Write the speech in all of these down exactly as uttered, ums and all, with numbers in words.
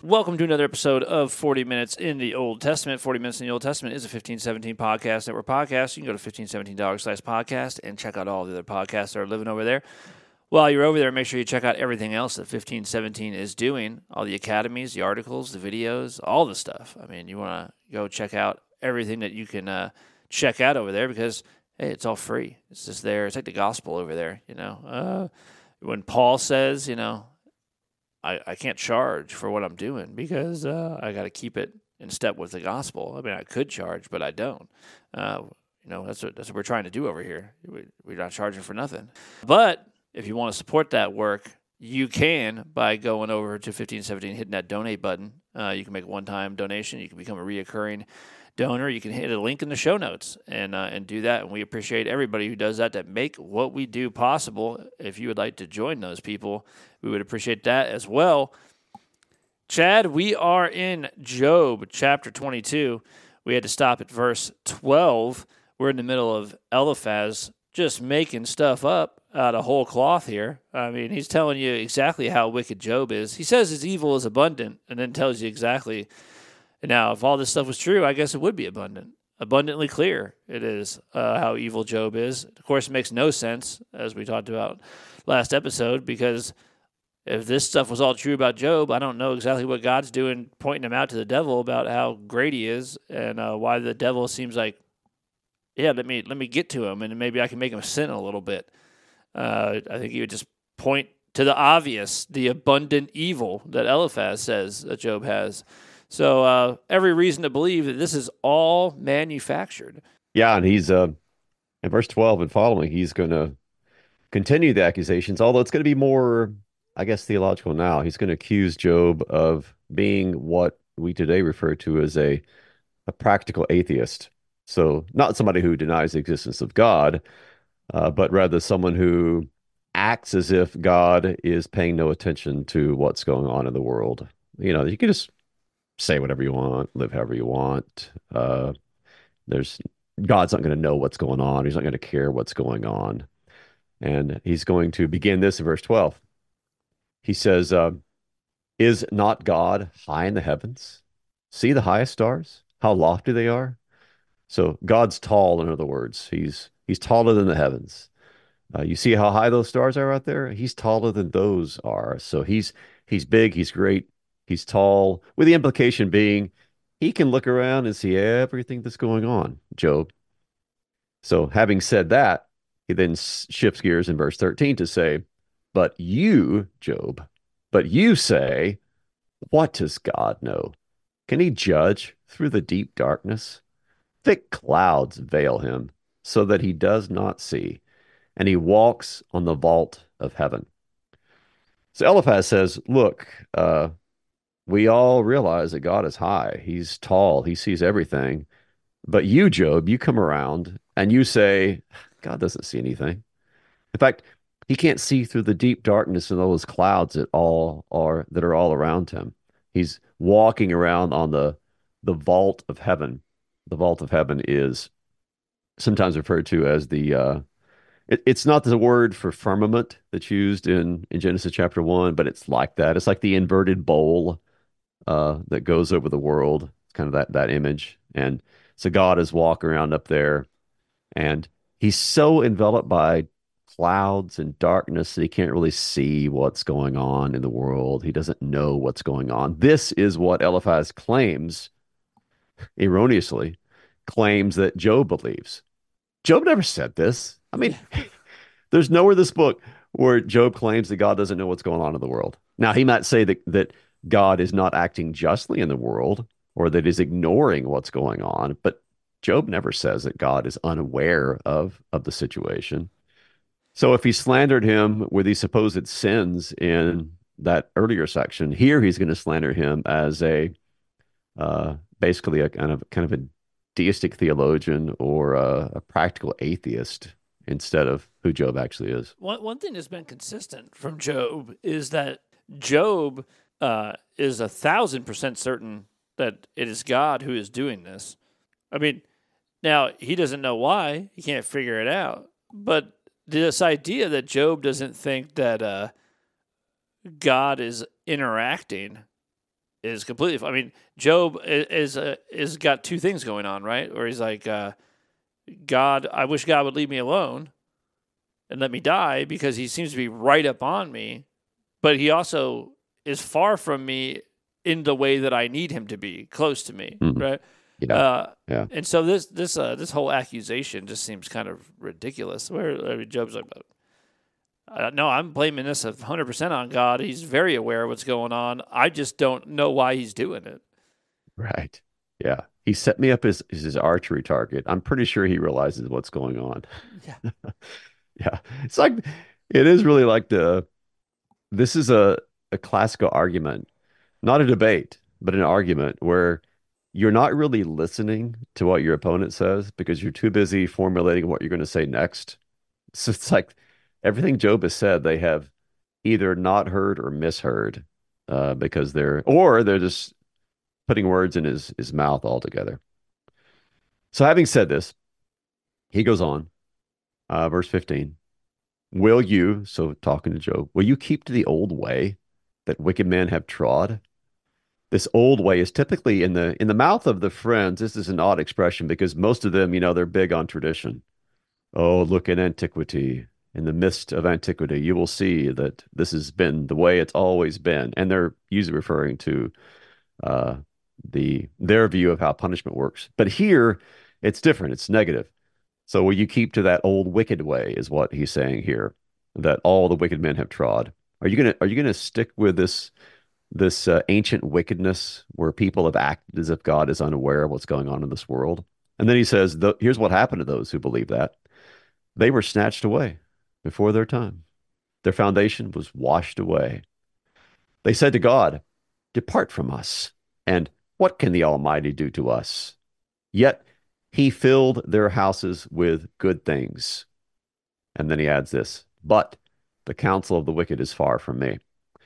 Welcome to another episode of forty minutes in the Old Testament. forty minutes in the Old Testament is a fifteen seventeen podcast network podcast. You can go to fifteen seventeen dollars slash podcast and check out all the other podcasts that are living over there. While you're over there, make sure you check out everything else that fifteen seventeen is doing, all the academies, the articles, the videos, all the stuff. I mean, you want to go check out everything that you can uh, check out over there because, hey, it's all free. It's just there. It's like the gospel over there, you know. Uh, when Paul says, you know, I, I can't charge for what I'm doing because uh, I got to keep it in step with the gospel. I mean, I could charge, but I don't. Uh, you know, that's what that's what we're trying to do over here. We, we're not charging for nothing. But if you want to support that work, you can by going over to fifteen seventeen, hitting that donate button. Uh, you can make a one-time donation. You can become a reoccurring donor. You can hit a link in the show notes and uh, and do that. And we appreciate everybody who does that to make what we do possible. If you would like to join those people, we would appreciate that as well. Chad, we are in Job chapter twenty-two. We had to stop at verse twelve. We're in the middle of Eliphaz just making stuff up out of whole cloth here. I mean, he's telling you exactly how wicked Job is. He says his evil is abundant and then tells you exactly. Now, if all this stuff was true, I guess it would be abundant. Abundantly clear it is uh, how evil Job is. Of course, it makes no sense, as we talked about last episode, because if this stuff was all true about Job, I don't know exactly what God's doing, pointing him out to the devil about how great he is and uh, why the devil seems like, yeah, let me let me get to him, and maybe I can make him sin a little bit. Uh, I think he would just point to the obvious, the abundant evil that Eliphaz says that Job has. So uh, every reason to believe that this is all manufactured. Yeah, and he's uh, in verse twelve and following, he's going to continue the accusations, although it's going to be more, I guess, theological now. He's going to accuse Job of being what we today refer to as a, a practical atheist. So not somebody who denies the existence of God, uh, but rather someone who acts as if God is paying no attention to what's going on in the world. You know, you can just say whatever you want, live however you want. Uh, there's God's not going to know what's going on. He's not going to care what's going on. And he's going to begin this in verse twelve. He says, uh, is not God high in the heavens? See the highest stars, how lofty they are. So God's tall, in other words. He's he's taller than the heavens. Uh, you see how high those stars are out there? He's taller than those are. So he's he's big, he's great, he's tall, with the implication being he can look around and see everything that's going on, Job. So having said that, he then shifts gears in verse thirteen to say, but you, Job, but you say, what does God know? Can he judge through the deep darkness? Thick clouds veil him so that he does not see, and he walks on the vault of heaven. So Eliphaz says, look, uh, we all realize that God is high. He's tall. He sees everything. But you, Job, you come around and you say, God doesn't see anything. In fact, he can't see through the deep darkness and those clouds that all are that are all around him. He's walking around on the the vault of heaven. The vault of heaven is sometimes referred to as the uh, it, it's not the word for firmament that's used in in Genesis chapter one, but it's like that. It's like the inverted bowl uh, that goes over the world. It's kind of that that image. And so God is walking around up there, and he's so enveloped by clouds and darkness that he can't really see what's going on in the world. He doesn't know what's going on. This is what Eliphaz claims, erroneously, claims that Job believes. Job never said this. I mean, there's nowhere in this book where Job claims that God doesn't know what's going on in the world. Now, he might say that, that God is not acting justly in the world or that he's ignoring what's going on, but Job never says that God is unaware of, of the situation. So if he slandered him with these supposed sins in that earlier section, here he's going to slander him as a uh, basically a kind of kind of a deistic theologian or a, a practical atheist instead of who Job actually is. One one thing that's been consistent from Job is that Job uh, is a thousand percent certain that it is God who is doing this. I mean, now he doesn't know why; he can't figure it out. But this idea that Job doesn't think that uh, God is interacting is completely. I mean, Job is uh, is got two things going on, right? Or he's like, uh, God, I wish God would leave me alone and let me die because he seems to be right up on me, but he also is far from me in the way that I need him to be, close to me, Mhm. right? Yeah. Uh, Yeah. and so this this uh, this whole accusation just seems kind of ridiculous. Where I mean, Job's like, uh, no, I'm blaming this one hundred percent on God. He's very aware of what's going on. I just don't know why he's doing it. Right. Yeah. He set me up as, as his archery target. I'm pretty sure he realizes what's going on. Yeah. Yeah. It's like it is really like the this is a, a classical argument, not a debate, but an argument where you're not really listening to what your opponent says because you're too busy formulating what you're going to say next. So it's like everything Job has said, they have either not heard or misheard uh, because they're, or they're just putting words in his, his mouth altogether. So having said this, he goes on, uh, verse fifteen. Will you, so talking to Job, will you keep to the old way that wicked men have trod? This old way is typically in the in the mouth of the friends. This is an odd expression because most of them, you know, they're big on tradition. Oh, look in antiquity. In the midst of antiquity, you will see that this has been the way it's always been. And they're usually referring to uh, the their view of how punishment works. But here, it's different. It's negative. So will you keep to that old wicked way, is what he's saying here, that all the wicked men have trod. Are you gonna are you gonna stick with this this uh, ancient wickedness where people have acted as if God is unaware of what's going on in this world? And then he says, here's what happened to those who believe that. They were snatched away before their time. Their foundation was washed away. They said to God, depart from us. And what can the Almighty do to us? Yet he filled their houses with good things. And then he adds this, but the counsel of the wicked is far from me.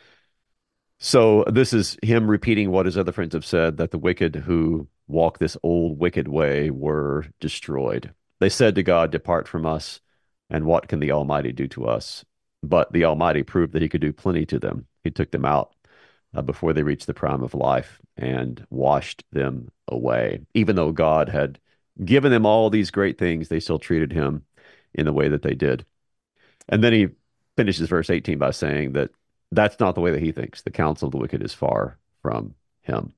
So this is him repeating what his other friends have said, that the wicked who walk this old wicked way were destroyed. They said to God, depart from us, and what can the Almighty do to us? But the Almighty proved that he could do plenty to them. He took them out uh, before they reached the prime of life and washed them away. Even though God had given them all these great things, they still treated him in the way that they did. And then he finishes verse eighteen by saying that that's not the way that he thinks. The counsel of the wicked is far from him.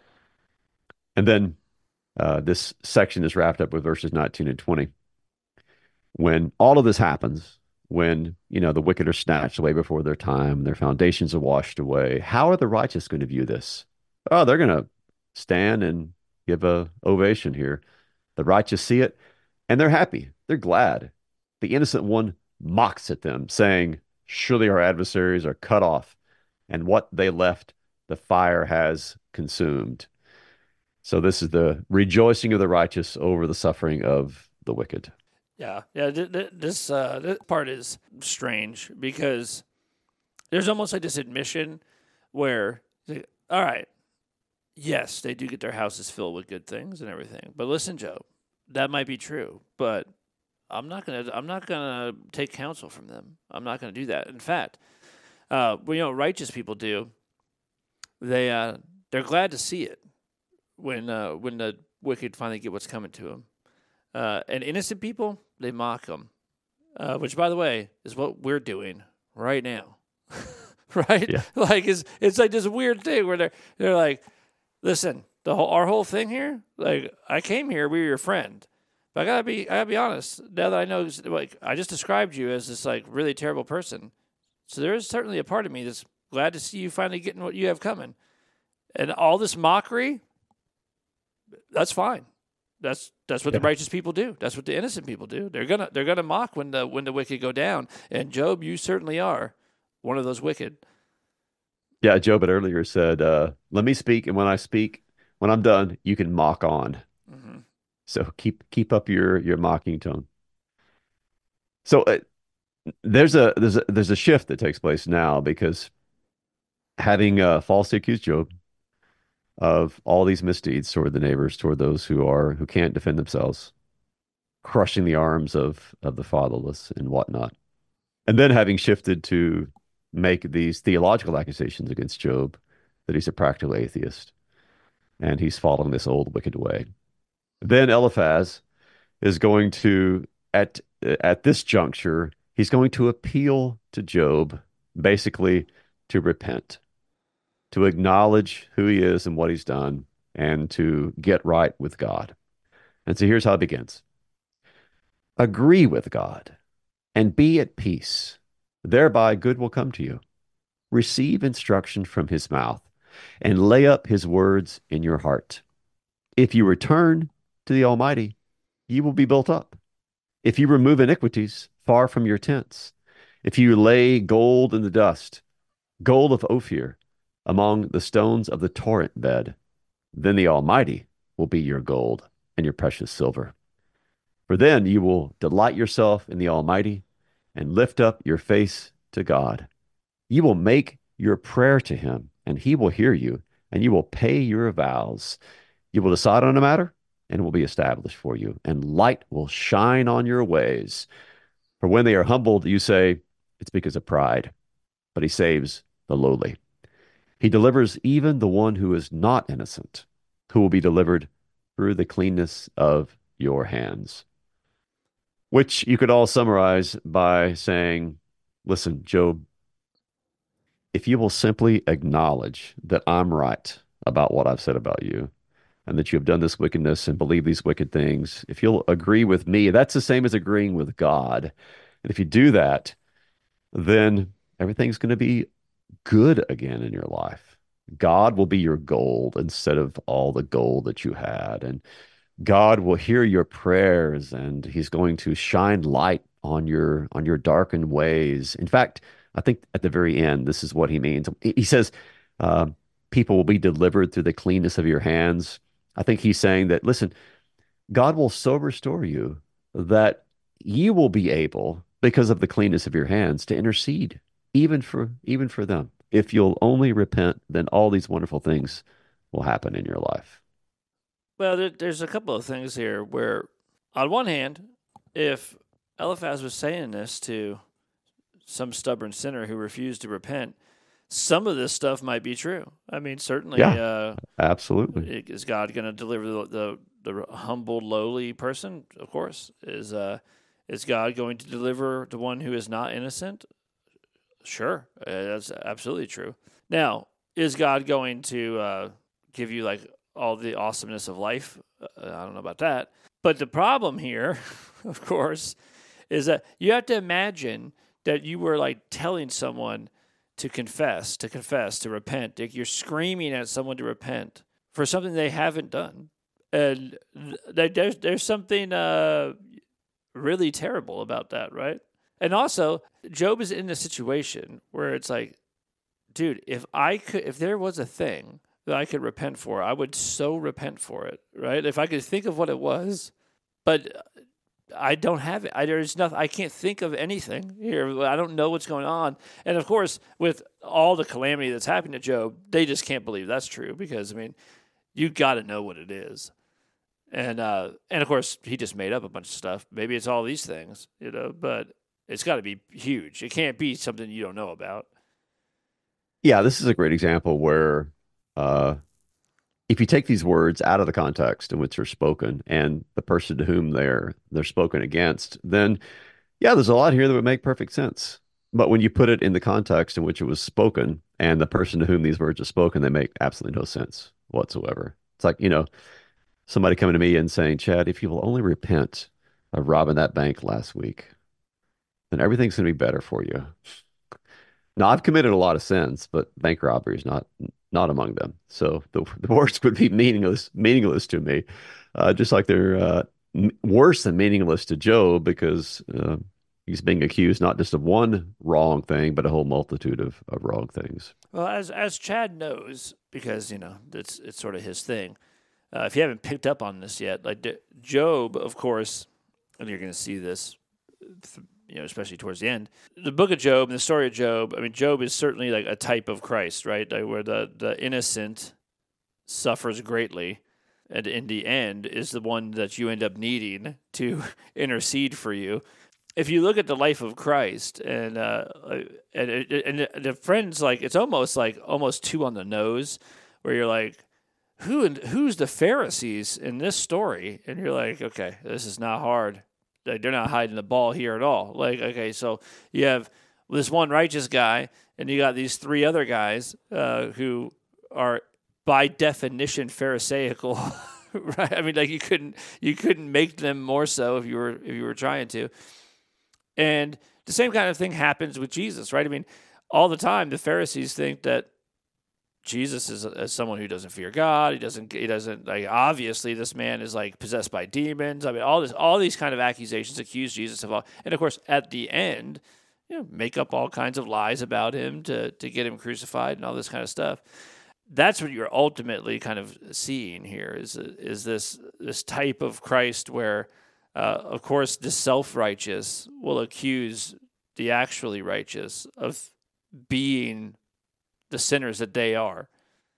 And then uh, this section is wrapped up with verses nineteen and twenty. When all of this happens, when, you know, the wicked are snatched away before their time, their foundations are washed away, how are the righteous going to view this? Oh, they're going to stand and give a ovation here. The righteous see it and they're happy. They're glad. The innocent one mocks at them, saying, surely our adversaries are cut off, and what they left, the fire has consumed. So this is the rejoicing of the righteous over the suffering of the wicked. Yeah, yeah. Th- th- this uh, this part is strange because there's almost like this admission where, like, all right, yes, they do get their houses filled with good things and everything, but listen, Joe, that might be true, but I'm not gonna I'm not gonna take counsel from them. I'm not gonna do that. In fact, uh, well, you know, righteous people do. They uh, they're glad to see it when uh, when the wicked finally get what's coming to them. Uh, and innocent people, they mock them, uh, which, by the way, is what we're doing right now, right? Yeah. Like it's it's like this weird thing where they're they're like, listen, the whole our whole thing here, like I came here, we were your friend, but I gotta be I gotta be honest. Now that I know, like I just described you as this like really terrible person, so there is certainly a part of me that's glad to see you finally getting what you have coming, and all this mockery, that's fine. That's that's what Yeah. the righteous people do. That's what the innocent people do. They're gonna they're gonna mock when the when the wicked go down. And Job, you certainly are one of those wicked. Yeah, Job had earlier said, uh, let me speak, and when I speak, when I'm done, you can mock on. Mm-hmm. So keep keep up your your mocking tone. So uh, there's a there's a there's a shift that takes place now because having uh, falsely accused Job of all these misdeeds toward the neighbors, toward those who are who can't defend themselves, crushing the arms of of the fatherless and whatnot, and then having shifted to make these theological accusations against Job. that he's a practical atheist and he's following this old wicked way. Then Eliphaz is going to, at at this juncture, he's going to appeal to Job, basically to repent, to acknowledge who he is and what he's done, and to get right with God. And so here's how it begins. Agree with God and be at peace. Thereby good will come to you. Receive instruction from his mouth and lay up his words in your heart. If you return to the Almighty, you will be built up. If you remove iniquities far from your tents, if you lay gold in the dust, gold of Ophir, among the stones of the torrent bed, then the Almighty will be your gold and your precious silver. For then you will delight yourself in the Almighty and lift up your face to God. You will make your prayer to him, and he will hear you, and you will pay your vows. You will decide on a matter, and it will be established for you, and light will shine on your ways. For when they are humbled, you say, it's because of pride, but he saves the lowly. He delivers even the one who is not innocent, who will be delivered through the cleanness of your hands. Which you could all summarize by saying, listen, Job, if you will simply acknowledge that I'm right about what I've said about you, and that you have done this wickedness and believe these wicked things, if you'll agree with me, that's the same as agreeing with God. And if you do that, then everything's going to be good again in your life. God will be your gold instead of all the gold that you had. And God will hear your prayers, and he's going to shine light on your on your darkened ways. In fact, I think at the very end, this is what he means. He says, uh, people will be delivered through the cleanness of your hands. I think he's saying that, listen, God will so restore you that you will be able, because of the cleanness of your hands, to intercede even for even for them. If you'll only repent, then all these wonderful things will happen in your life. Well, there, there's a couple of things here where, on one hand, if Eliphaz was saying this to some stubborn sinner who refused to repent, some of this stuff might be true. I mean, certainly, Yeah, uh, absolutely. is God going to deliver the, the the humbled, lowly person? Of course. Is uh, is God going to deliver the one who is not innocent? Sure, uh, that's absolutely true. Now, is God going to uh, give you like all the awesomeness of life? Uh, I don't know about that. But the problem here, of course, is that you have to imagine that you were like telling someone to confess, to confess, to repent. Like you're screaming at someone to repent for something they haven't done. And th- there's, there's something uh, really terrible about that, right? And also, Job is in a situation where it's like, dude, if I could, if there was a thing that I could repent for, I would so repent for it, right? If I could think of what it was, but I don't have it. I, there's nothing. I can't think of anything here. I don't know what's going on. And of course, with all the calamity that's happened to Job, they just can't believe that's true because I mean, you got to know what it is. And uh, and of course, he just made up a bunch of stuff. Maybe it's all these things, you know. But it's got to be huge. It can't be something you don't know about. Yeah, this is a great example where uh, if you take these words out of the context in which they're spoken and the person to whom they're they're spoken against, then yeah, there's a lot here that would make perfect sense. But when you put it in the context in which it was spoken and the person to whom these words are spoken, they make absolutely no sense whatsoever. It's like, you know, somebody coming to me and saying, Chad, if you will only repent of robbing that bank last week, then everything's going to be better for you. Now, I've committed a lot of sins, but bank robbery is not not among them. So the, the words would be meaningless, meaningless to me, uh, just like they're uh, m- worse than meaningless to Job because uh, he's being accused not just of one wrong thing, but a whole multitude of, of wrong things. Well, as as Chad knows, because you know it's it's sort of his thing. Uh, if you haven't picked up on this yet, like D- Job, of course, and you're going to see this, th- you know, especially towards the end. The book of Job and the story of Job. I mean, Job is certainly like a type of Christ, right? Like where the the innocent suffers greatly, and in the end is the one that you end up needing to intercede for you. if you look at the life of Christ and uh, and and the friends, like it's almost like almost two on the nose, where you're like, who and who's the Pharisees in this story? And you're like, okay, this is not hard. Like, they're not hiding the ball here at all. Like, okay, so you have this one righteous guy, and you got these three other guys uh, who are by definition Pharisaical. Right? I mean, like you couldn't you couldn't make them more so if you were if you were trying to. And the same kind of thing happens with Jesus, right? I mean, all the time the Pharisees think that Jesus is, is someone who doesn't fear God. He doesn't. He doesn't like. Obviously, this man is like possessed by demons. I mean, all this, all these kind of accusations accuse Jesus of all. And of course, at the end, you know, make up all kinds of lies about him to to get him crucified and all this kind of stuff. That's what you're ultimately kind of seeing here is is this this type of Christ where, uh, of course, the self-righteous will accuse the actually righteous of being the sinners that they are.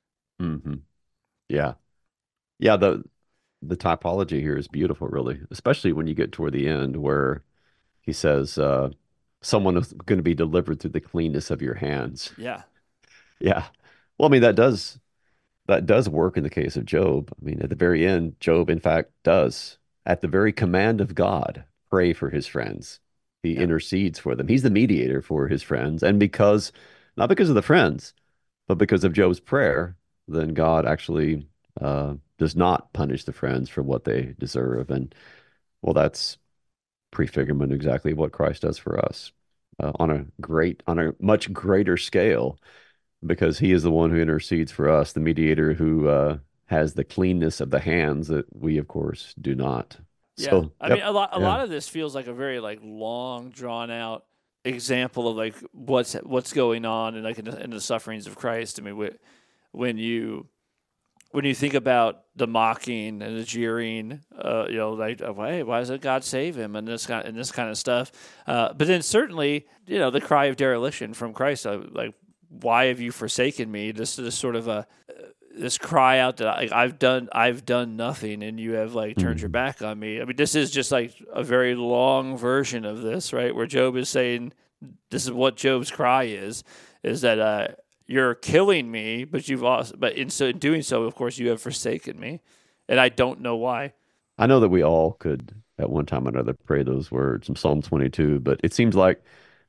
Hmm. Yeah. Yeah, the the typology here is beautiful, really, especially when you get toward the end where he says, uh, someone is going to be delivered through the cleanness of your hands. Yeah. Yeah. Well, I mean, that does that does work in the case of Job. I mean, at the very end, Job, in fact, does, at the very command of God, pray for his friends. He Yeah. intercedes for them. He's the mediator for his friends. And because, not because of the friends, but because of Job's prayer, then God actually uh, does not punish the friends for what they deserve. And well, that's prefigurement exactly what Christ does for us uh, on a great, on a much greater scale, because he is the one who intercedes for us, the mediator who uh, has the cleanness of the hands that we, of course, do not. Yeah. So, I mean, yep, a lot a yeah, lot of this feels like a very like long drawn out example of like what's what's going on and like in the, in the sufferings of Christ. I mean, wh- when you when you think about the mocking and the jeering, uh, you know, like, oh, hey, why doesn't God save him and this kind and this kind of stuff. Uh, but then certainly, you know, the cry of dereliction from Christ, uh, like, why have you forsaken me? This is sort of a this cry out that I, I've done I've done nothing and you have like turned your mhm, back on me. I mean, this is just like a very long version of this, right? Where Job is saying, this is what Job's cry is, is that uh, you're killing me, but you've also, but in so in doing so, of course, you have forsaken me, and I don't know why. I know that we all could at one time or another pray those words in Psalm twenty-two, but it seems like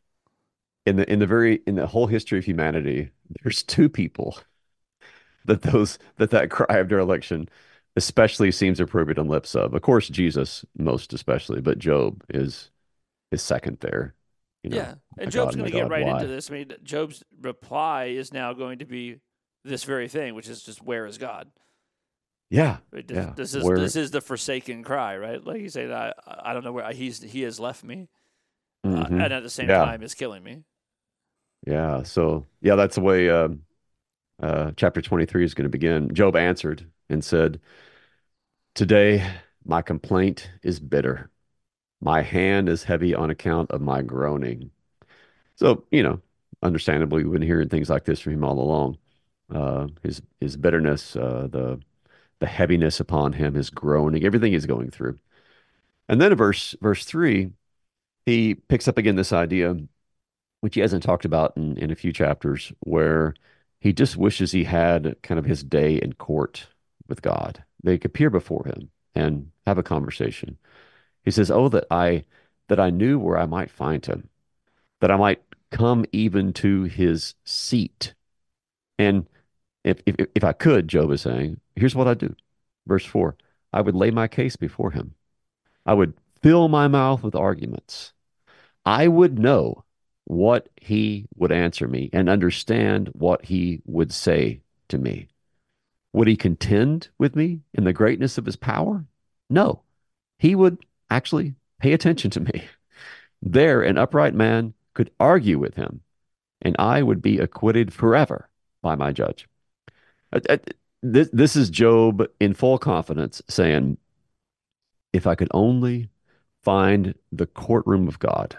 in the in the very in the whole history of humanity, there's two people that those that that cry of dereliction especially seems appropriate on lips of. Of course, Jesus most especially, but Job is is second there. You know, Yeah, and my Job's God, going my to get God, right into why? this. I mean, Job's reply is now going to be this very thing, which is just, "Where is God?" Yeah, Right? This, yeah. this is Where? this is the forsaken cry, right? Like you say, I I don't know where he's he has left me, uh, Hmm. and at the same Yeah, time is killing me. yeah. So yeah, that's the way um, uh, chapter twenty-three is going to begin. Job answered and said, "Today my complaint is bitter. My hand is heavy on account of my groaning." So, you know, understandably, we've been hearing things like this from him all along. Uh, his his bitterness, uh, the the heaviness upon him, his groaning, everything he's going through. And then in verse verse three, he picks up again this idea, which he hasn't talked about in, in a few chapters, where he just wishes he had kind of his day in court with God. They could appear before him and have a conversation. He says, "Oh, that I that I knew where I might find him, that I might come even to his seat." And if if if I could, Job is saying, here's what I do. Verse four, I would lay my case before him. I would fill my mouth with arguments. I would know what he would answer me and understand what he would say to me. Would he contend with me in the greatness of his power? No, he would actually pay attention to me. There, an upright man could argue with him, and I would be acquitted forever by my judge. Uh, uh, This, this is Job in full confidence saying, if I could only find the courtroom of God,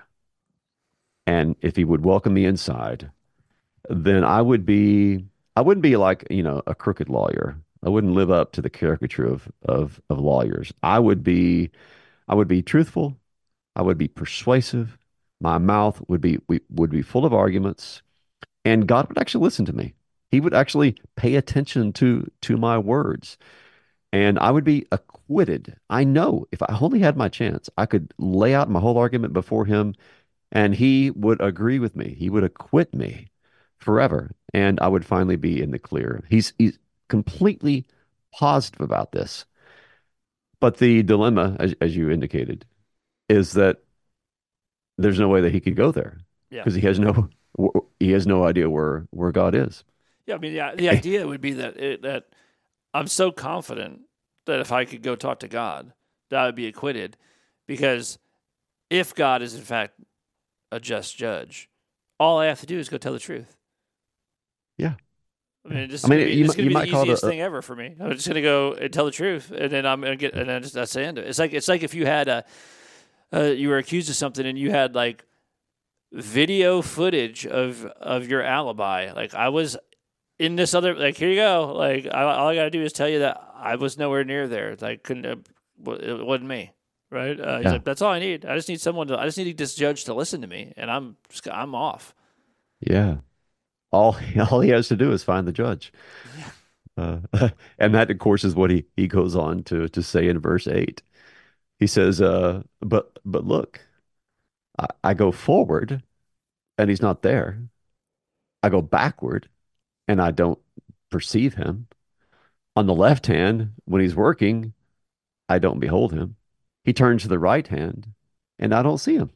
and if he would welcome me inside, then I would be, I wouldn't be like, you know, a crooked lawyer. I wouldn't live up to the caricature of, of, of lawyers. I would be, I would be truthful. I would be persuasive. My mouth would be we, would be full of arguments, and God would actually listen to me. He would actually pay attention to to my words, and I would be acquitted. I know if I only had my chance, I could lay out my whole argument before him, and he would agree with me. He would acquit me forever, and I would finally be in the clear. He's he's completely positive about this. But the dilemma, as, as you indicated, is that there's no way that he could go there Yeah. because he has no he has no idea where where God is. Yeah. I mean, the, the idea would be that it, that I'm so confident that if I could go talk to God, that I would be acquitted, because if God is in fact a just judge, all I have to do is go tell the truth. Yeah. I mean, this I is gonna mean, be you this is might- gonna you be the might call it easiest a, a thing ever for me. I'm just gonna go and tell the truth, and then I'm gonna get, and then just, that's the end of it. It's like it's like if you had a, uh, you were accused of something, and you had like video footage of of your alibi. Like, I was in this other. Like, here you go. Like, I, all I gotta do is tell you that I was nowhere near there. Like, couldn't. Uh, it wasn't me. Right? Uh, he's yeah, like, that's all I need. I just need someone to. I just need this judge to listen to me, and I'm just, I'm off. yeah. All all he has to do is find the judge, Yeah. uh, and that, of course, is what he he goes on to to say in verse eight. He says, uh, "But but look, I, I go forward, and he's not there. I go backward, and I don't perceive him. On the left hand, when he's working, I don't behold him. He turns to the right hand, and I don't see him.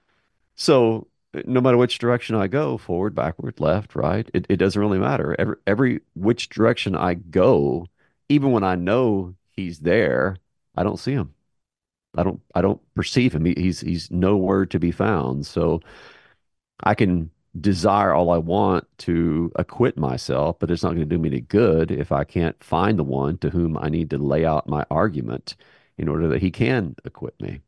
So no matter which direction I go, forward, backward, left, right, it, it doesn't really matter. Every every which direction I go, even when I know he's there, I don't see him. I don't I don't perceive him. He, he's he's nowhere to be found. So I can desire all I want to acquit myself, but it's not going to do me any good if I can't find the one to whom I need to lay out my argument in order that he can acquit me.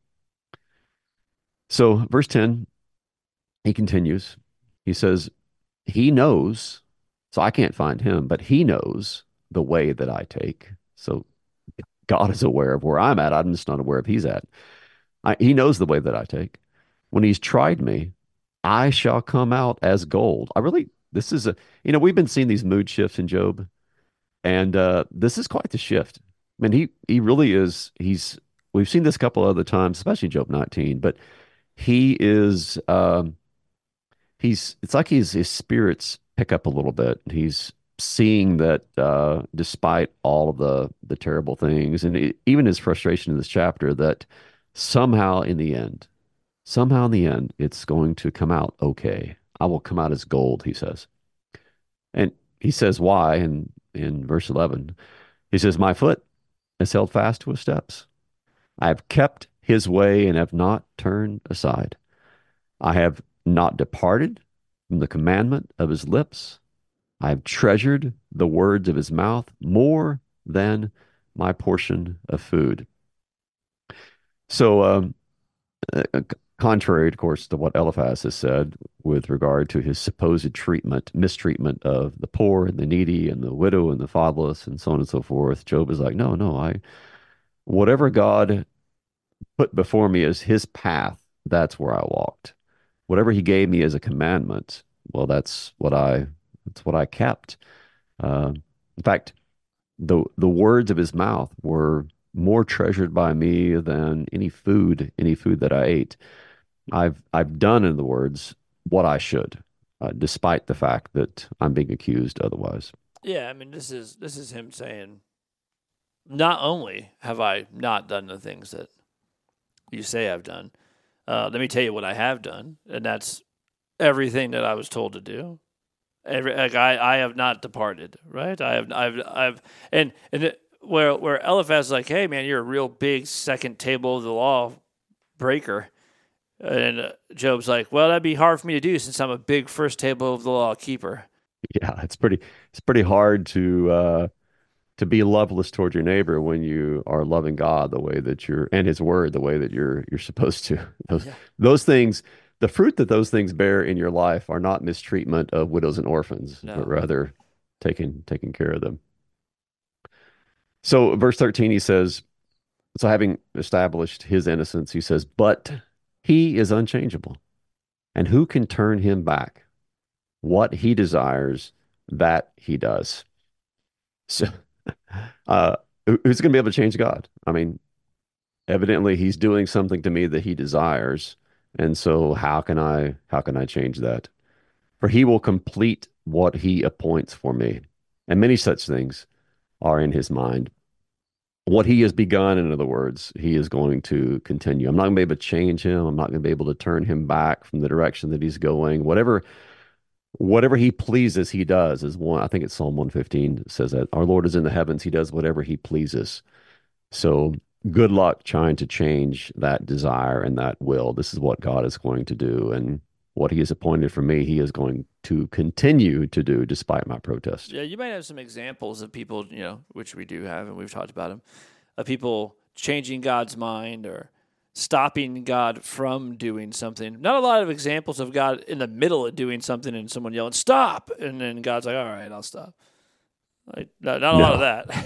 So, verse ten, he continues. He says, He knows, so I can't find him, but he knows the way that I take. So, God is aware of where I'm at. I'm just not aware of he's at. I, he knows the way that I take. When he's tried me, I shall come out as gold. I really, this is a, you know, we've been seeing these mood shifts in Job, and uh, this is quite the shift. I mean, he he really is. He's we've seen this a couple other times, especially Job nineteen, but he is. Um, he's it's like he's his spirits pick up a little bit. He's seeing that uh, despite all of the the terrible things, and e- even his frustration in this chapter, that somehow in the end somehow in the end, it's going to come out okay. I will come out as gold, he says. And he says why in, in verse eleven. He says, My foot is held fast to his steps. I have kept his way and have not turned aside. I have not departed from the commandment of his lips. I have treasured the words of his mouth more than my portion of food. So, um, uh, contrary, of course, to what Eliphaz has said with regard to his supposed treatment, mistreatment of the poor and the needy and the widow and the fatherless and so on and so forth, Job is like, no, no, I, whatever God put before me as his path, that's where I walked. Whatever he gave me as a commandment, well, that's what I, that's what I kept. Uh, in fact, the the words of his mouth were more treasured by me than any food, any food that I ate. I've I've done, in the words, what I should, uh, despite the fact that I'm being accused otherwise. Yeah. I mean, this is this is him saying, not only have I not done the things that you say I've done, uh, let me tell you what I have done, and that's everything that I was told to do. Every like I, I have not departed, right? I have I've I've and and it, where where Eliphaz is like, hey man, you're a real big second table of the law breaker, and uh, Job's like, well, that'd be hard for me to do since I'm a big first table of the law keeper. Yeah, it's pretty it's pretty hard to uh, to be loveless toward your neighbor when you are loving God the way that you're and His Word the way that you're you're supposed to. Those Yeah. those things, the fruit that those things bear in your life are not mistreatment of widows and orphans, but No. rather taking taking care of them. So verse thirteen, he says, so having established his innocence, he says, but He is unchangeable. And who can turn him back? What he desires, that he does. So, uh, who's going to be able to change God? I mean, evidently he's doing something to me that he desires. And so how can I how can I change that? For he will complete what he appoints for me. And many such things are in his mind. What he has begun, in other words, he is going to continue. I'm not going to be able to change him. I'm not going to be able to turn him back from the direction that he's going. Whatever whatever he pleases, he does. Is one, I think it's Psalm one fifteen says that our Lord is in the heavens. He does whatever he pleases. So good luck trying to change that desire and that will. This is what God is going to do. And what he has appointed for me, he is going to continue to do despite my protest. Yeah, you might have some examples of people, you know, which we do have, and we've talked about them, of people changing God's mind or stopping God from doing something. Not a lot of examples of God in the middle of doing something and someone yelling, stop! And then God's like, all right, I'll stop. Like, not, not a lot of No, that.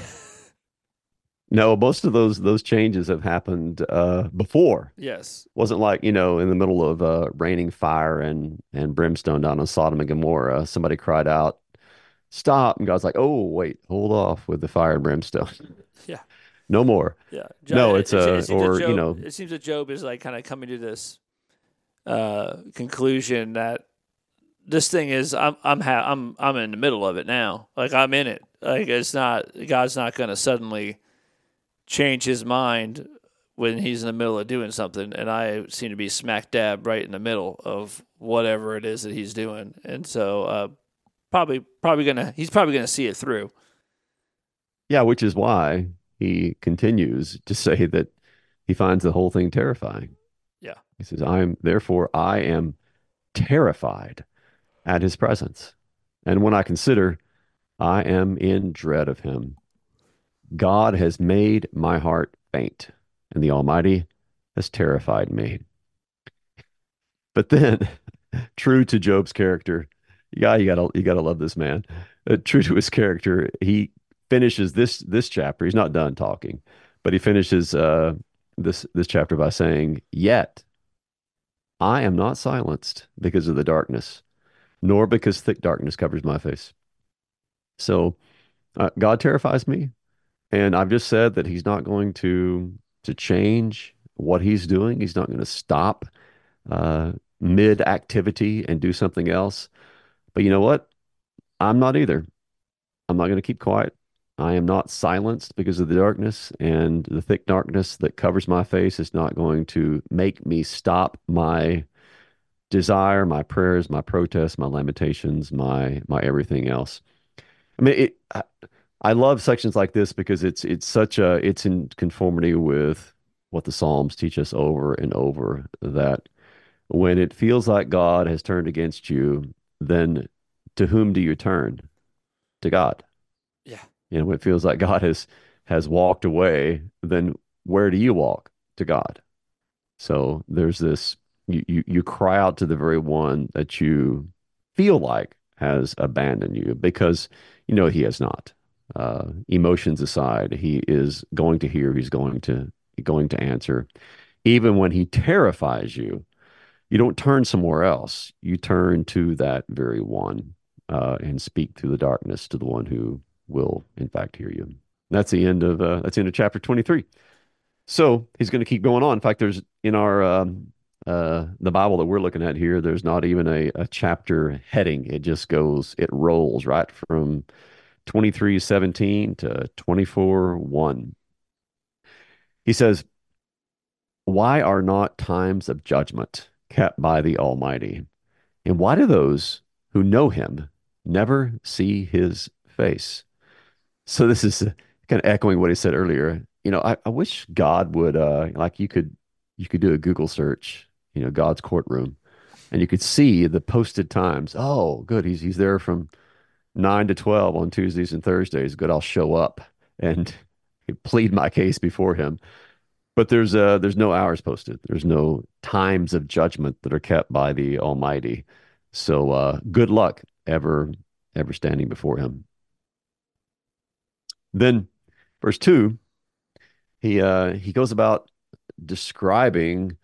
no, most of those those changes have happened uh, before. Yes. Wasn't like, you know, in the middle of uh, raining fire and and brimstone down on Sodom and Gomorrah, somebody cried out, "Stop!" And God's like, "Oh, wait, hold off with the fire and brimstone. Yeah. No more." Yeah. No, It, it's it, it a seems that or you Job, know, it seems that Job is like kind of coming to this uh, conclusion that this thing is I'm I'm ha- I'm I'm in the middle of it now. Like I'm in it. Like it's not God's not going to suddenly change his mind when he's in the middle of doing something, and I seem to be smack dab right in the middle of whatever it is that he's doing, and so uh, probably probably gonna he's probably gonna see it through. yeah, which is why he continues to say that he finds the whole thing terrifying. Yeah, He says, "I am therefore I am terrified at his presence, and when I consider, I am in dread of him. God has made my heart faint, and the Almighty has terrified me." But then, true to Job's character, yeah, you gotta you gotta love this man. Uh, true to his character, he finishes this this chapter. He's not done talking, but he finishes uh, this this chapter by saying, "Yet I am not silenced because of the darkness, nor because thick darkness covers my face." So uh, God terrifies me, and I've just said that He's not going to to change what He's doing. He's not going to stop uh, mid activity and do something else. But you know what? I'm not either. I'm not going to keep quiet. I am not silenced because of the darkness, and the thick darkness that covers my face is not going to make me stop my desire, my prayers, my protests, my lamentations, my my everything else. I mean, it, I, I love sections like this because it's it's such a it's in conformity with what the Psalms teach us over and over, that when it feels like God has turned against you, then to whom do you turn? To God. yeah, You know, when it feels like God has has walked away, then where do you walk? To God. So there's this you you, you cry out to the very one that you feel like has abandoned you, because you know he has not. Uh, emotions aside, he is going to hear, he's going to going to answer. Even when he terrifies you, you don't turn somewhere else. You turn to that very one uh, and speak through the darkness to the one who will, in fact, hear you. That's the end of uh, that's the end of chapter twenty-three. So he's going to keep going on. In fact, there's in our um, uh, the Bible that we're looking at here, there's not even a, a chapter heading. It just goes, it rolls right from twenty-three seventeen to twenty-four one. He says, "Why are not times of judgment kept by the Almighty? And why do those who know him never see his face?" So this is uh, kind of echoing what he said earlier. You know, I, I wish God would uh like you could you could do a Google search, you know, God's courtroom, and you could see the posted times. Oh, good, he's he's there from nine to twelve on Tuesdays and Thursdays. Good, I'll show up and plead my case before him. But there's uh there's no hours posted. There's no times of judgment that are kept by the Almighty. So uh good luck ever ever standing before him. Then verse two, he uh he goes about describing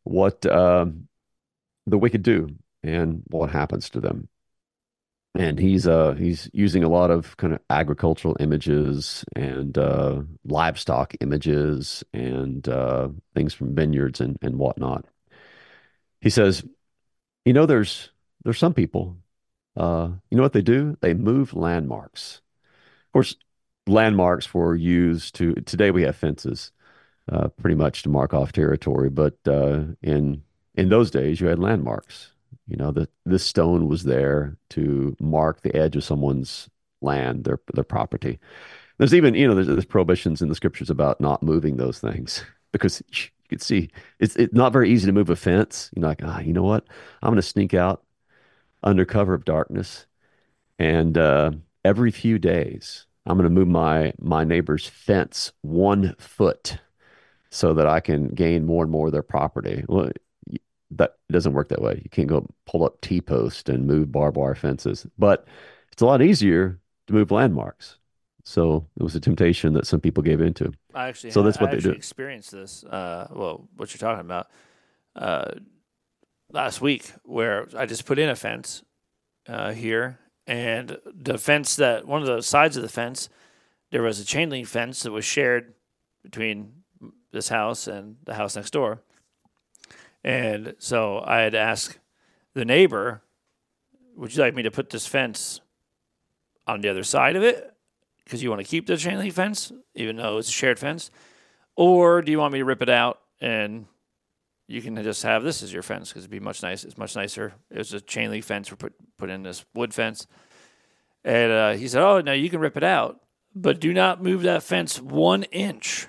what um, the wicked do and what happens to them. And he's uh he's using a lot of kind of agricultural images and uh, livestock images and uh, things from vineyards and and whatnot. He says, you know, there's there's some people, uh, you know what they do? They move landmarks. Of course, landmarks were used to today we have fences, uh, pretty much to mark off territory, but uh, in in those days you had landmarks. You know, that this stone was there to mark the edge of someone's land, their their property. There's even, you know, there's, there's prohibitions in the scriptures about not moving those things because you can see it's it's not very easy to move a fence. You know, like, ah, you know what? I'm going to sneak out under cover of darkness, and uh, every few days, I'm going to move my my neighbor's fence one foot so that I can gain more and more of their property. Well, that doesn't work that way. You can't go pull up T-post and move barbed wire fences, but it's a lot easier to move landmarks. So it was a temptation that some people gave into. I actually So had that's I what they actually do. experienced this. Uh, well, what you're talking about uh, last week, where I just put in a fence uh, here, and the fence that one of the sides of the fence, there was a chain link fence that was shared between this house and the house next door. And so I had asked the neighbor, would you like me to put this fence on the other side of it? Because you want to keep the chain link fence, even though it's a shared fence? Or do you want me to rip it out and you can just have this as your fence? Because it'd be much nice. It's much nicer. It was a chain link fence. We put, put in this wood fence. And uh, he said, oh, no, you can rip it out, but do not move that fence one inch.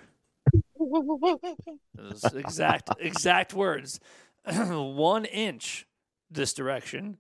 Those exact exact words. One inch this direction.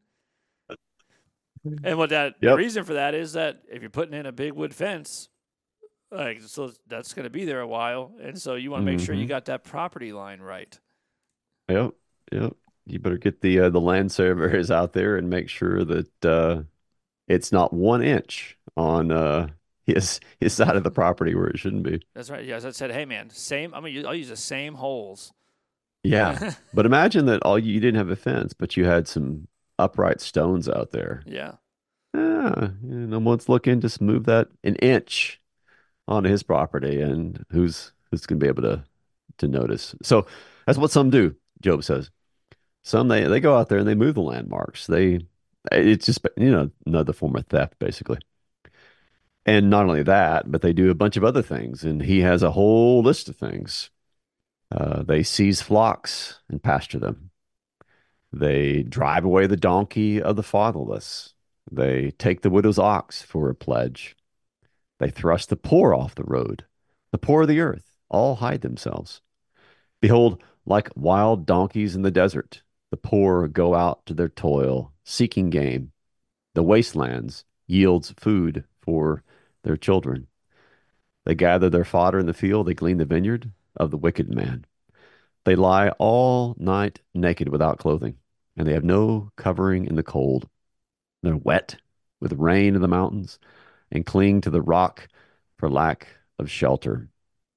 And what that the Yep. reason for that is that if you're putting in a big wood fence, like so that's going to be there a while, and so you want to make sure you Hmm. got that property line right. Yep. Yep. You better get the uh, the land surveyors out there and make sure that uh, it's not one inch on uh, his his side of the property where it shouldn't be. That's right. Yes, I said, hey man, same. I'm gonna use, I'll use the same holes. Yeah. But imagine that all you, you didn't have a fence, but you had some upright stones out there. Yeah, Yeah, you know, let's look in, just move that an inch onto his property, and who's who's going to be able to to notice? So that's what some do. Job says some they they go out there and they move the landmarks. They it's just you know another form of theft basically. And not only that, but they do a bunch of other things, and he has a whole list of things. Uh, they seize flocks and pasture them. They drive away the donkey of the fatherless. They take the widow's ox for a pledge. They thrust the poor off the road. The poor of the earth all hide themselves. Behold, like wild donkeys in the desert, the poor go out to their toil, seeking game. The wastelands yields food for their children. They gather their fodder in the field, they glean the vineyard of the wicked man. They lie all night naked without clothing, and they have no covering in the cold. They're wet with rain in the mountains and cling to the rock for lack of shelter.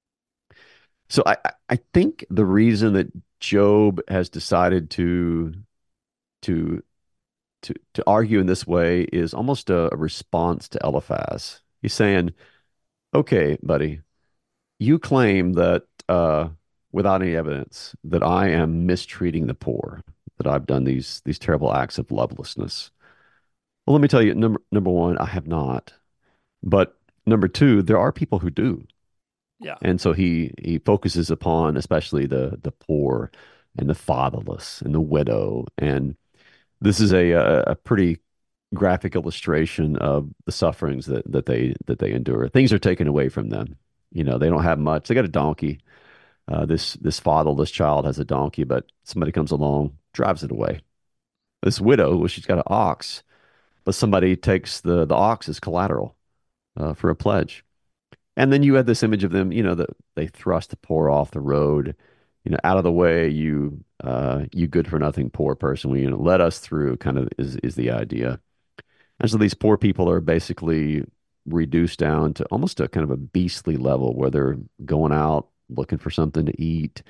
So I, I think the reason that Job has decided to to to to argue in this way is almost a, a response to Eliphaz. He's saying, "Okay, buddy, you claim that uh, without any evidence that I am mistreating the poor, that I've done these these terrible acts of lovelessness. Well, let me tell you, number number one, I have not. But number two, there are people who do. yeah. And so he he focuses upon especially the the poor and the fatherless and the widow. And this is a a, a pretty graphic illustration of the sufferings that that they that they endure. Things are taken away from them. You know, they don't have much. They got a donkey. Uh, this this fatherless child has a donkey, but somebody comes along, drives it away. This widow, well, she's got an ox, but somebody takes the the ox as collateral uh, for a pledge. And then you had this image of them, you know, that they thrust the poor off the road, you know, out of the way, you uh you good for nothing poor person. We, you know, let us through kind of is is the idea. And so these poor people are basically reduced down to almost a kind of a beastly level where they're going out looking for something to eat.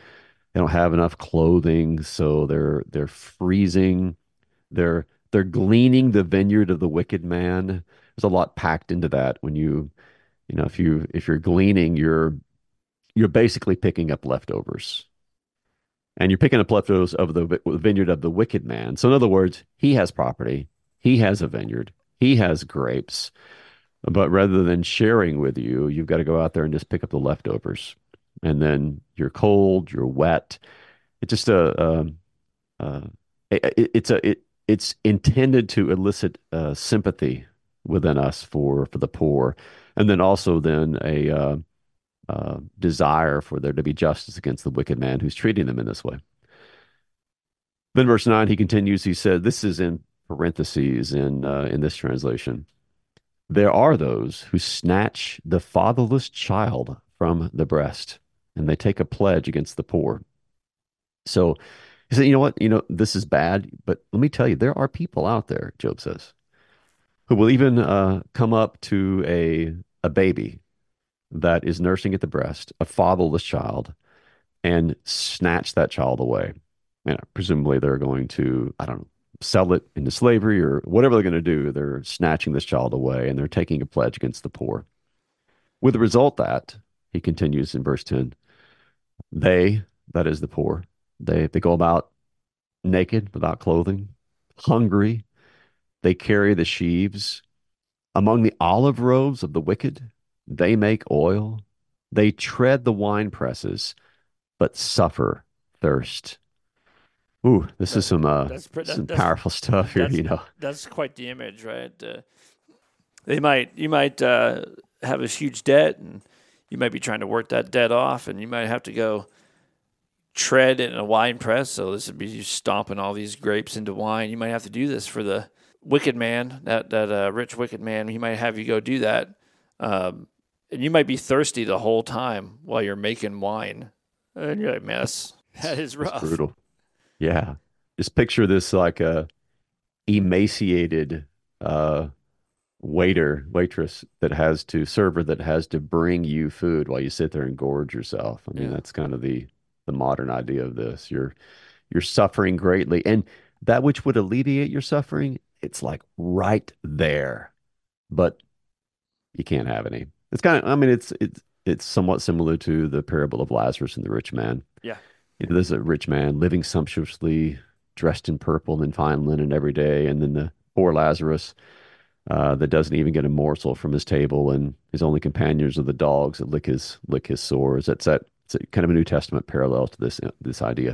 They don't have enough clothing, so they're they're freezing. They're they're gleaning the vineyard of the wicked man. There's a lot packed into that when you, you know, if you if you're gleaning, you're you're basically picking up leftovers. And you're picking up leftovers of the vineyard of the wicked man. So in other words, he has property, he has a vineyard, he has grapes, but rather than sharing with you, you've got to go out there and just pick up the leftovers. And then you're cold, you're wet. It's just a, a, a it, it's a it it's intended to elicit uh, sympathy within us for for the poor, and then also then a uh, uh, desire for there to be justice against the wicked man who's treating them in this way. Then verse nine, he continues. He said, "This is in parentheses in uh, in this translation. There are those who snatch the fatherless child from the breast, and they take a pledge against the poor." So he said, "You know what? You know this is bad, but let me tell you, there are people out there," Job says, "who will even uh, come up to a a baby that is nursing at the breast, a fatherless child, and snatch that child away. You know, presumably they're going to, I don't know, sell it into slavery or whatever they're going to do. They're snatching this child away and they're taking a pledge against the poor. With the result that, he continues in verse ten, they, that is the poor, they, they go about naked, without clothing, hungry. They carry the sheaves. Among the olive groves of the wicked, they make oil. They tread the wine presses, but suffer thirst. Ooh, this is That, some uh that's pre- some that, that's powerful stuff here, that's you know. that's quite the image, right? Uh, they might you might uh, have this huge debt, and you might be trying to work that debt off, and you might have to go tread in a wine press. So this would be you stomping all these grapes into wine. You might have to do this for the wicked man, that that uh, rich wicked man. He might have you go do that, um, and you might be thirsty the whole time while you're making wine. And you're like, man, that's, It's, that is it's rough. brutal. Yeah. Just picture this like a emaciated uh waiter, waitress that has to server that has to bring you food while you sit there and gorge yourself. I mean, Yeah. that's kind of the the modern idea of this. You're you're suffering greatly. And that which would alleviate your suffering, it's like right there. But you can't have any. It's kind of, I mean, it's it's it's somewhat similar to the parable of Lazarus and the rich man. Yeah. You know, there's a rich man living sumptuously, dressed in purple and fine linen every day, and then the poor Lazarus uh, that doesn't even get a morsel from his table, and his only companions are the dogs that lick his lick his sores. That's that. It's a, kind of a New Testament parallel to this this idea.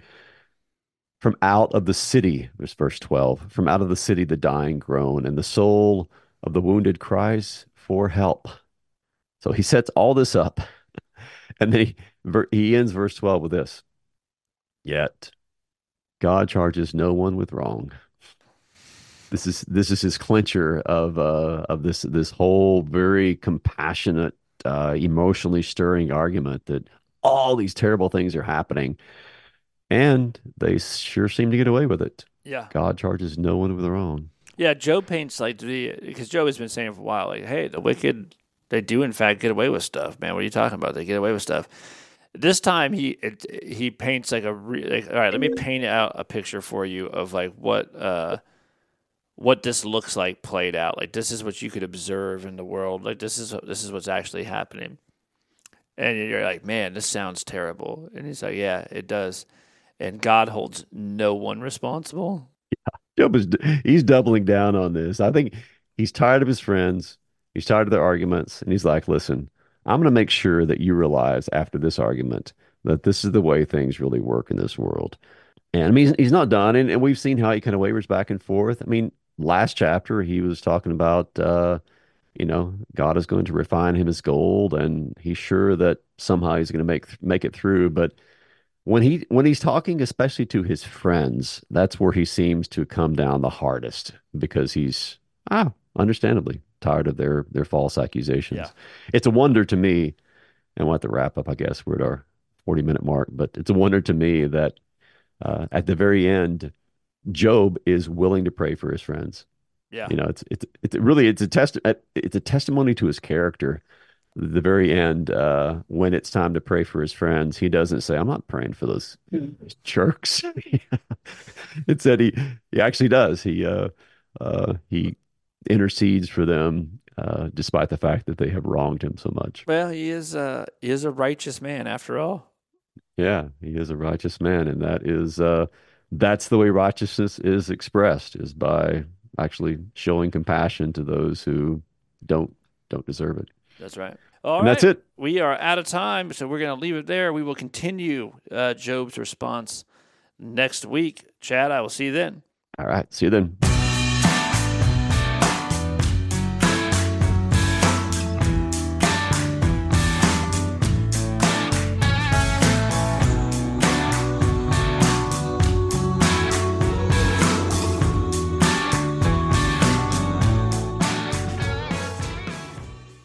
From out of the city, there's verse twelve. From out of the city, the dying groan, and the soul of the wounded cries for help. So he sets all this up, and then he he ends verse twelve with this. Yet God charges no one with wrong. This is this is his clincher of uh of this this whole very compassionate, uh, emotionally stirring argument that all these terrible things are happening, and they sure seem to get away with it. Yeah. God charges no one with wrong. Yeah. Job paints like the, because Job has been saying for a while, like, hey, the wicked, they do in fact get away with stuff, man. What are you talking about? They get away with stuff. This time he it, he paints like a re- like, all right. Let me paint out a picture for you of like what uh what this looks like played out. Like this is what you could observe in the world. Like this is this is what's actually happening. And you're like, man, this sounds terrible. And he's like, yeah, it does. And God holds no one responsible. Job is he's doubling down on this. I think he's tired of his friends. He's tired of their arguments, and he's like, "Listen, I'm going to make sure that you realize after this argument that this is the way things really work in this world." And I mean, he's, he's not done, and, and we've seen how he kind of wavers back and forth. I mean, last chapter he was talking about, uh, you know, God is going to refine him as gold, and he's sure that somehow he's going to make make it through. But when he when he's talking, especially to his friends, that's where he seems to come down the hardest because he's ah, understandably tired of their their false Yeah. accusations. It's a wonder to me, and we'll have to wrap up, I guess. We're at our forty minute mark, but it's a wonder to me that uh, at the very end, Job is willing to pray for his friends. Yeah. You know, it's it's it's really it's a test it's a testimony to his character the very end, uh, when it's time to pray for his friends, he doesn't say, "I'm not praying for those jerks." It said he he actually does. He uh, uh, he intercedes for them, uh, despite the fact that they have wronged him so much. Well, he is uh he is a righteous man after all. Yeah, he is a righteous man, and that is uh, that's the way righteousness is expressed, is by actually showing compassion to those who don't don't deserve it. That's right. All And right. that's it. We are out of time, so we're going to leave it there. We will continue uh, Job's response next week. Chad, I will see you then. All right. See you then.